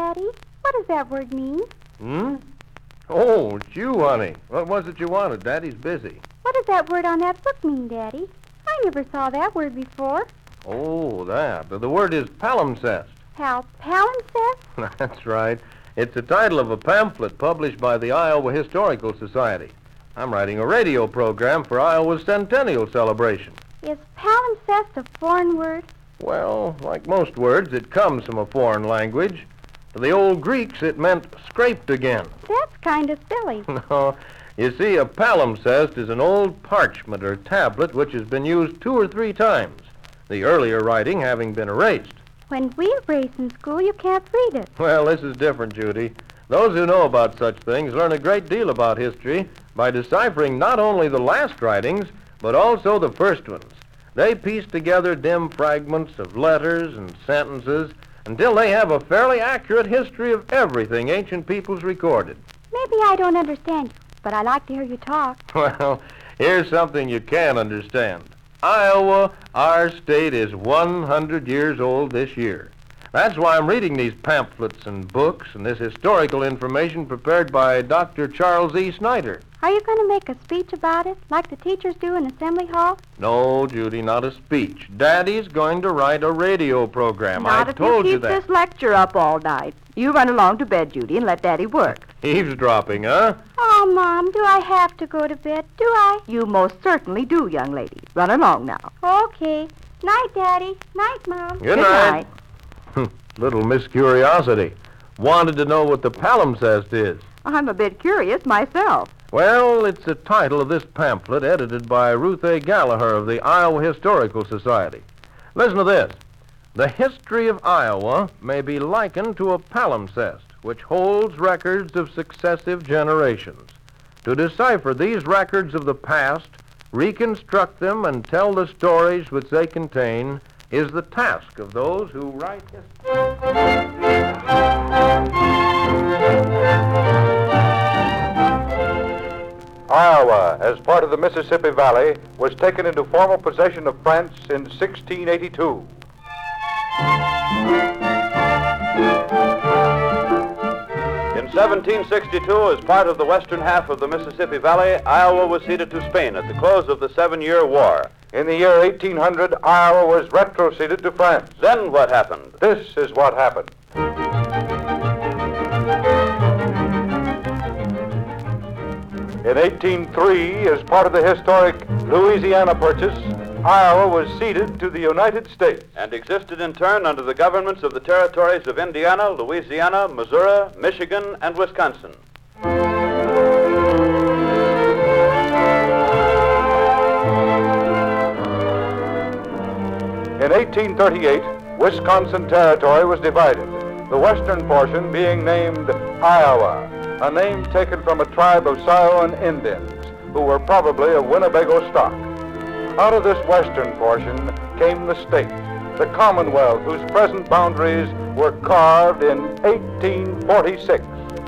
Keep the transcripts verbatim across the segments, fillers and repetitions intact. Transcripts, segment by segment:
Daddy. What does that word mean? Hmm? Oh, it's you, honey. What was it you wanted? Daddy's busy. What does that word on that book mean, Daddy? I never saw that word before. Oh, that. The word is palimpsest. Pal, palimpsest? That's right. It's the title of a pamphlet published by the Iowa Historical Society. I'm writing a radio program for Iowa's centennial celebration. Is palimpsest a foreign word? Well, like most words, it comes from a foreign language. To the old Greeks, it meant scraped again. That's kind of silly. No, you see, a palimpsest is an old parchment or tablet which has been used two or three times, the earlier writing having been erased. When we erase in school, you can't read it. Well, this is different, Judy. Those who know about such things learn a great deal about history by deciphering not only the last writings, but also the first ones. They piece together dim fragments of letters and sentences until they have a fairly accurate history of everything ancient peoples recorded. Maybe I don't understand you, but I like to hear you talk. Well, here's something you can understand. Iowa, our state, is one hundred years old this year. That's why I'm reading these pamphlets and books and this historical information prepared by Doctor Charles E. Snyder. Are you going to make a speech about it, like the teachers do in Assembly Hall? No, Judy, not a speech. Daddy's going to write a radio program. Not I if told you you keep that. this lecture up all night. You run along to bed, Judy, and let Daddy work. Eavesdropping, huh? Oh, Mom, do I have to go to bed? Do I? You most certainly do, young lady. Run along now. Okay. Night, Daddy. Night, Mom. Good, night. Little Miss Curiosity. Wanted to know what the palimpsest is. I'm a bit curious myself. Well, it's the title of this pamphlet edited by Ruth A. Gallagher of the Iowa Historical Society. Listen to this. The history of Iowa may be likened to a palimpsest, which holds records of successive generations. To decipher these records of the past, reconstruct them, and tell the stories which they contain is the task of those who write history. Iowa, as part of the Mississippi Valley, was taken into formal possession of France in sixteen eighty-two. In seventeen sixty-two, as part of the western half of the Mississippi Valley, Iowa was ceded to Spain at the close of the Seven-Year War. In the year eighteen hundred, Iowa was retroceded to France. Then what happened? This is what happened. In eighteen oh three, as part of the historic Louisiana Purchase, Iowa was ceded to the United States. And existed in turn under the governments of the territories of Indiana, Louisiana, Missouri, Michigan, and Wisconsin. In eighteen thirty-eight, Wisconsin Territory was divided, the western portion being named Iowa, a name taken from a tribe of Sioux Indians who were probably of Winnebago stock. Out of this western portion came the state, the Commonwealth, whose present boundaries were carved in eighteen forty-six.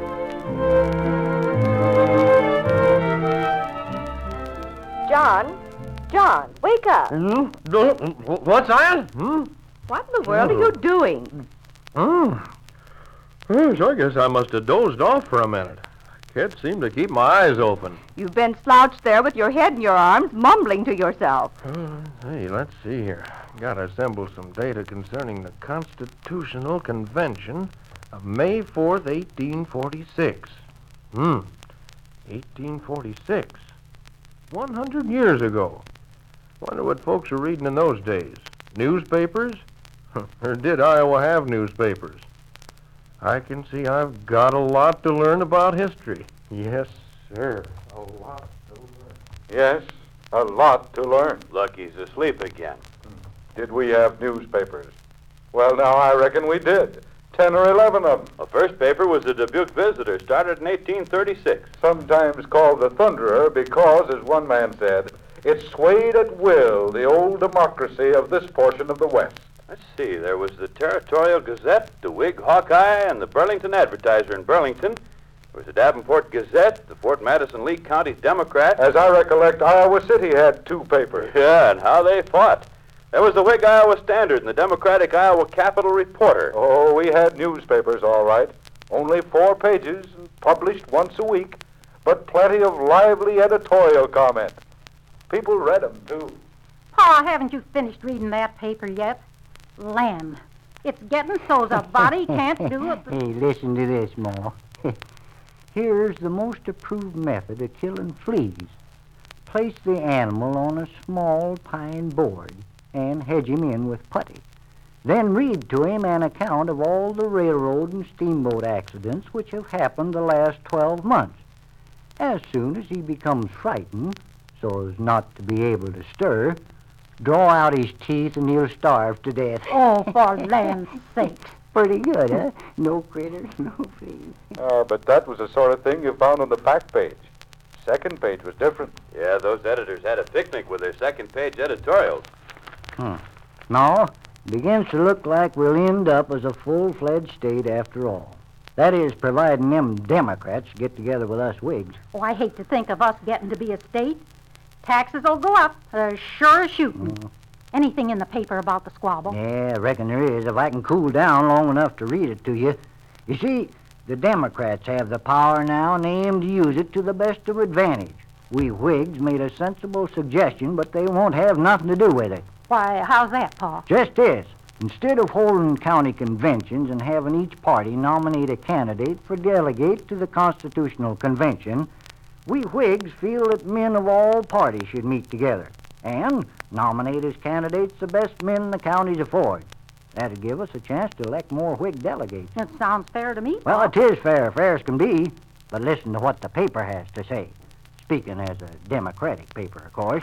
John, John, wake up. Hmm? What's that? Hmm? What in the world are you doing? Oh. Yes, I guess I must have dozed off for a minute. Can't seem to keep my eyes open. You've been slouched there with your head in your arms, mumbling to yourself. Uh, hey, let's see here. Gotta assemble some data concerning the Constitutional Convention of May fourth, eighteen forty-six. Hmm. eighteen forty-six. one hundred years ago. Wonder what folks were reading in those days. Newspapers? Or did Iowa have newspapers? I can see I've got a lot to learn about history. Yes, sir. A lot to learn. Yes, a lot to learn. Lucky's asleep again. Did we have newspapers? Well, now, I reckon we did. Ten or eleven of them. The first paper was the Dubuque Visitor, started in eighteen thirty-six. Sometimes called the Thunderer because, as one man said, it swayed at will the old democracy of this portion of the West. Let's see, there was the Territorial Gazette, the Whig Hawkeye, and the Burlington Advertiser in Burlington. There was the Davenport Gazette, the Fort Madison Lee County Democrat. As I recollect, Iowa City had two papers. Yeah, and how they fought. There was the Whig Iowa Standard and the Democratic Iowa Capital Reporter. Oh, we had newspapers, all right. Only four pages, published once a week, but plenty of lively editorial comment. People read them, too. Pa, haven't you finished reading that paper yet? Land. It's getting so's a body can't do it. Hey, listen to this, Ma. Here's the most approved method of killing fleas. Place the animal on a small pine board and hedge him in with putty. Then read to him an account of all the railroad and steamboat accidents which have happened the last twelve months. As soon as he becomes frightened, so as not to be able to stir, draw out his teeth and he'll starve to death. Oh, for land's sake. Pretty good, huh? No critters, no fleas. Uh, but that was the sort of thing you found on the back page. Second page was different. Yeah, those editors had a picnic with their second-page editorials. Hmm. No, begins to look like we'll end up as a full-fledged state after all. That is, providing them Democrats get together with us Whigs. Oh, I hate to think of us getting to be a state. Taxes will go up, as sure as shooting. Mm. Anything in the paper about the squabble? Yeah, I reckon there is, if I can cool down long enough to read it to you. You see, the Democrats have the power now, and they aim to use it to the best of advantage. We Whigs made a sensible suggestion, but they won't have nothing to do with it. Why, how's that, Pa? Just this. Instead of holding county conventions and having each party nominate a candidate for delegate to the Constitutional Convention, we Whigs feel that men of all parties should meet together and nominate as candidates the best men the counties afford. That'd give us a chance to elect more Whig delegates. That sounds fair to me, Well, Pa. it is fair, fair as can be, but listen to what the paper has to say. Speaking as a Democratic paper, of course.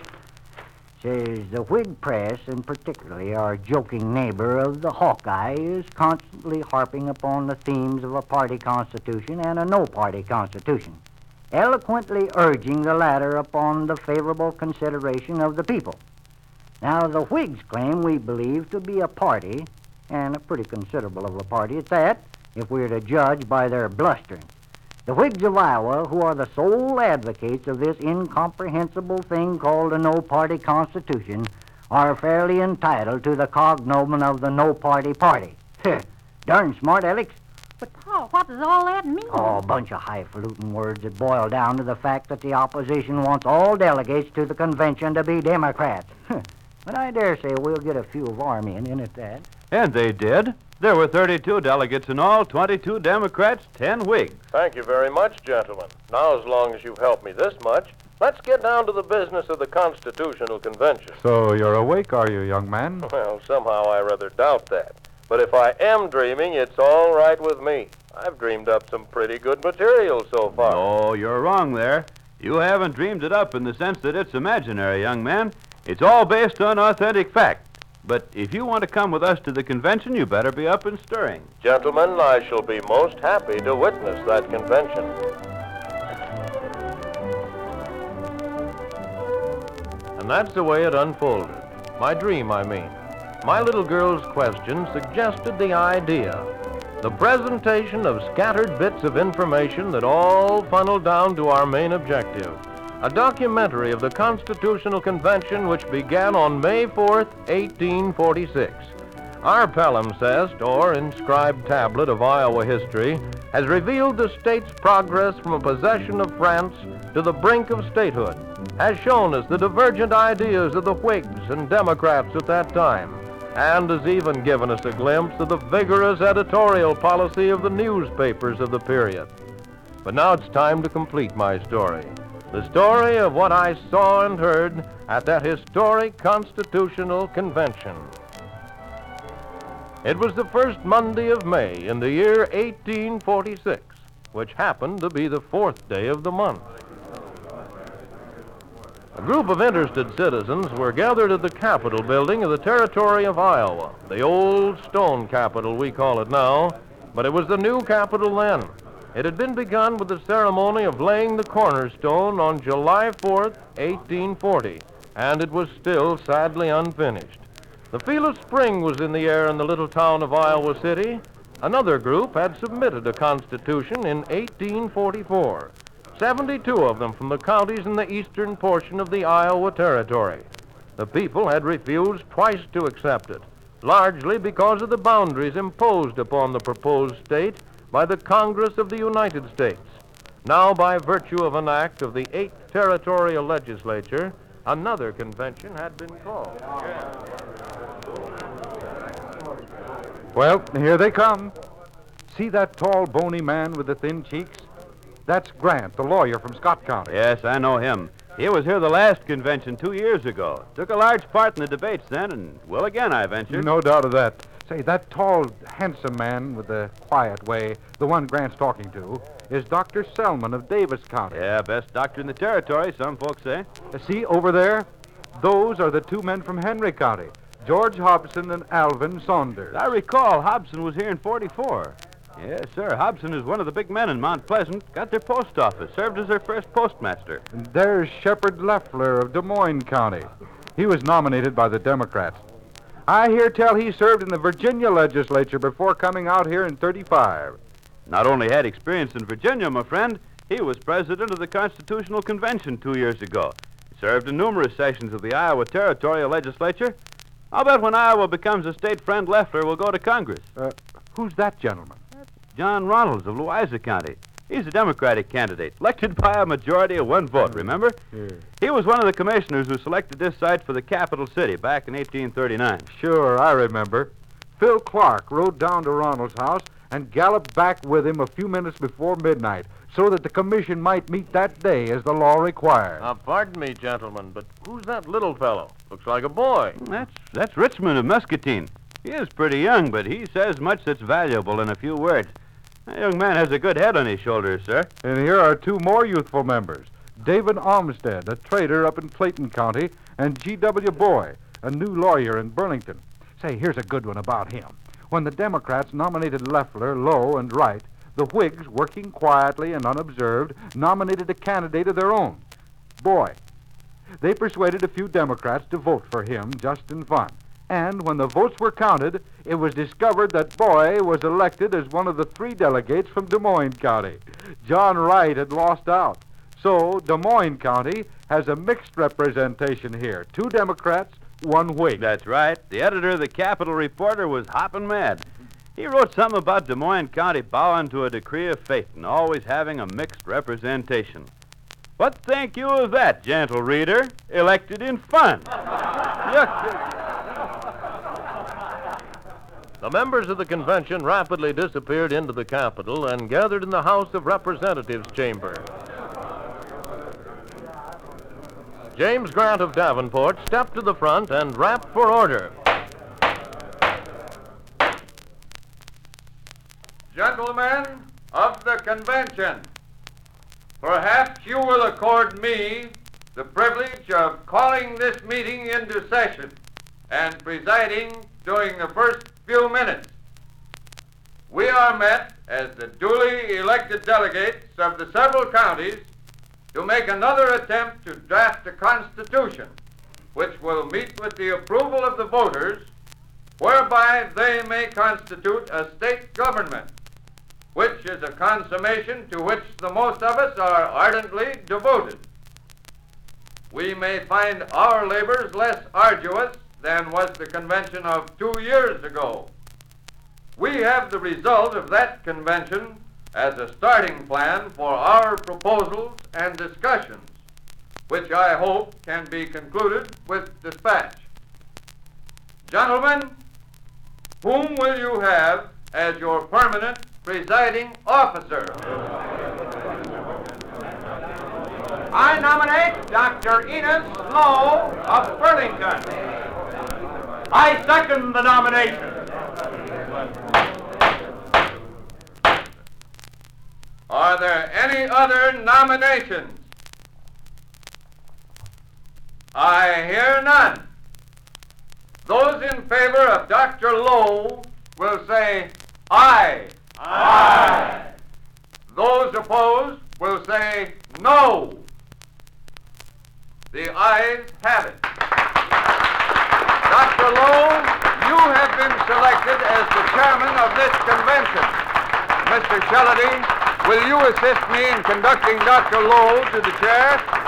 Says the Whig press, and particularly our joking neighbor of the Hawkeye, is constantly harping upon the themes of a party constitution and a no-party constitution, eloquently urging the latter upon the favorable consideration of the people. Now, the Whigs claim we believe to be a party, and a pretty considerable of a party at that, if we're to judge by their blustering. The Whigs of Iowa, who are the sole advocates of this incomprehensible thing called a no-party constitution, are fairly entitled to the cognomen of the no-party party. Darn smart, Alex. But, Pa, what does all that mean? Oh, a bunch of highfalutin words that boil down to the fact that the opposition wants all delegates to the convention to be Democrats. But I dare say we'll get a few of our men in at that. And they did. There were thirty-two delegates in all, twenty-two Democrats, ten Whigs. Thank you very much, gentlemen. Now, as long as you've helped me this much, let's get down to the business of the Constitutional Convention. So you're awake, are you, young man? Well, somehow I rather doubt that. But if I am dreaming, it's all right with me. I've dreamed up some pretty good material so far. Oh, you're wrong there. You haven't dreamed it up in the sense that it's imaginary, young man. It's all based on authentic fact. But if you want to come with us to the convention, you better be up and stirring. Gentlemen, I shall be most happy to witness that convention. And that's the way it unfolded. My dream, I mean. My little girl's question suggested the idea. The presentation of scattered bits of information that all funnel down to our main objective. A documentary of the Constitutional Convention which began on May fourth, eighteen forty-six. Our palimpsest, or inscribed tablet of Iowa history, has revealed the state's progress from a possession of France to the brink of statehood, has shown us the divergent ideas of the Whigs and Democrats at that time, and has even given us a glimpse of the vigorous editorial policy of the newspapers of the period. But now it's time to complete my story. The story of what I saw and heard at that historic Constitutional Convention. It was the first Monday of May in the year eighteen forty-six, which happened to be the fourth day of the month. A group of interested citizens were gathered at the Capitol building of the Territory of Iowa, the old stone Capitol we call it now, but it was the new Capitol then. It had been begun with the ceremony of laying the cornerstone on July fourth, eighteen forty, and it was still sadly unfinished. The feel of spring was in the air in the little town of Iowa City. Another group had submitted a constitution in eighteen forty-four, seventy-two of them from the counties in the eastern portion of the Iowa Territory. the people had refused twice to accept it, largely because of the boundaries imposed upon the proposed state by the Congress of the United States. Now, by virtue of an act of the eighth Territorial Legislature, another convention had been called. Well, here they come. See that tall, bony man with the thin cheeks? That's Grant, the lawyer from Scott County. Yes, I know him. He was here the last convention two years ago. Took a large part in the debates then, and will again, I venture. No doubt of that. Say, that tall, handsome man with the quiet way, the one Grant's talking to, is Doctor Selman of Davis County. Yeah, best doctor in the territory, some folks say. Uh, See, over there? Those are the two men from Henry County, George Hobson and Alvin Saunders. I recall Hobson was here in forty-four. Yes, sir. Hobson is one of the big men in Mount Pleasant. Got their post office. Served as their first postmaster. And there's Shepard Leffler of Des Moines County. He was nominated by the Democrats. I hear tell he served in the Virginia legislature before coming out here in thirty-five. Not only had experience in Virginia, my friend, he was president of the Constitutional Convention two years ago. He served in numerous sessions of the Iowa Territorial Legislature. I'll bet when Iowa becomes a state, friend Leffler will go to Congress. Uh, who's that gentleman? John Ronalds of Louisa County. He's a Democratic candidate, elected by a majority of one vote, remember? Yeah. He was one of the commissioners who selected this site for the capital city back in eighteen thirty-nine. Sure, I remember. Phil Clark rode down to Ronald's house and galloped back with him a few minutes before midnight so that the commission might meet that day as the law required. Now, pardon me, gentlemen, but who's that little fellow? Looks like a boy. That's, that's Richmond of Muscatine. He is pretty young, but he says much that's valuable in a few words. That young man has a good head on his shoulders, sir. And here are two more youthful members. David Olmsted, a trader up in Clayton County, and G W Boy, a new lawyer in Burlington. Say, here's a good one about him. When the Democrats nominated Leffler, Lowe, and Wright, the Whigs, working quietly and unobserved, nominated a candidate of their own, Boy. They persuaded a few Democrats to vote for him just in fun. And when the votes were counted, it was discovered that Boy was elected as one of the three delegates from Des Moines County. John Wright had lost out. So Des Moines County has a mixed representation here. Two Democrats, one Whig. That's right. The editor of the Capitol Reporter was hopping mad. He wrote something about Des Moines County bowing to a decree of fate and always having a mixed representation. What think you of that, gentle reader? Elected in fun. Yuck. The members of the convention rapidly disappeared into the Capitol and gathered in the House of Representatives chamber. James Grant of Davenport stepped to the front and rapped for order. Gentlemen of the convention, perhaps you will accord me the privilege of calling this meeting into session and presiding during the first few minutes. We are met as the duly elected delegates of the several counties to make another attempt to draft a constitution which will meet with the approval of the voters, whereby they may constitute a state government, which is a consummation to which the most of us are ardently devoted. We may find our labors less arduous than was the convention of two years ago. We have the result of that convention as a starting plan for our proposals and discussions, which I hope can be concluded with dispatch. Gentlemen, whom will you have as your permanent presiding officer? I nominate Doctor Enos Lowe of Burlington. I second the nomination. Are there any other nominations? I hear none. Those in favor of Doctor Lowe will say aye. Aye. Those opposed will say no. The ayes have it. Doctor Lowe, you have been selected as the chairman of this convention. Mister Shellady, will you assist me in conducting Doctor Lowe to the chair?